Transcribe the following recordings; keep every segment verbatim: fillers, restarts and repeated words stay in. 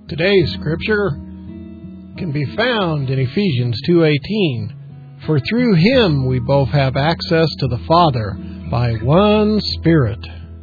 Today's scripture can be found in Ephesians two eighteen. For through him we both have access to the Father by one Spirit.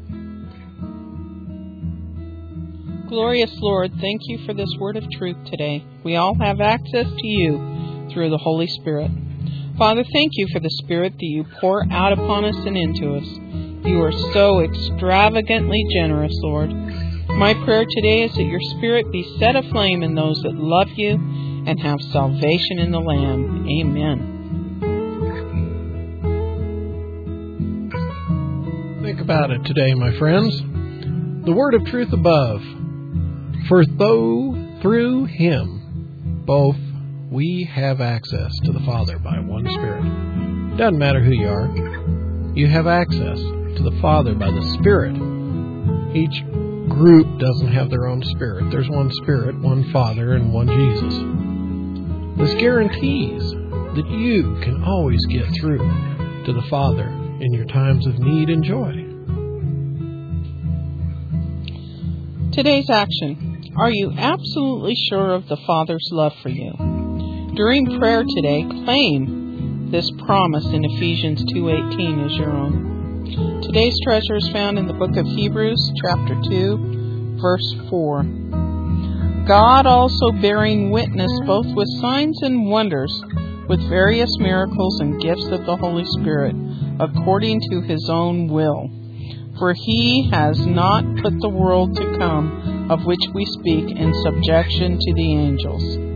Glorious Lord, thank you for this word of truth today. We all have access to you through the Holy Spirit. Father, thank you for the Spirit that you pour out upon us and into us. You are so extravagantly generous, Lord. My prayer today is that your Spirit be set aflame in those that love you and have salvation in the Lamb. Amen. Think about it today, my friends. The word of truth above. For though through him both we have access to the Father by one Spirit. Doesn't matter who you are. You have access to the Father by the Spirit. Each group doesn't have their own Spirit. There's one Spirit, one Father, and one Jesus. This guarantees that you can always get through to the Father in your times of need and joy. Today's action. Are you absolutely sure of the Father's love for you? During prayer today, claim this promise in Ephesians two eighteen as your own. Today's treasure is found in the book of Hebrews, chapter two, verse four. God also bearing witness both with signs and wonders, with various miracles and gifts of the Holy Spirit, according to his own will. For he has not put the world to come, of which we speak, in subjection to the angels.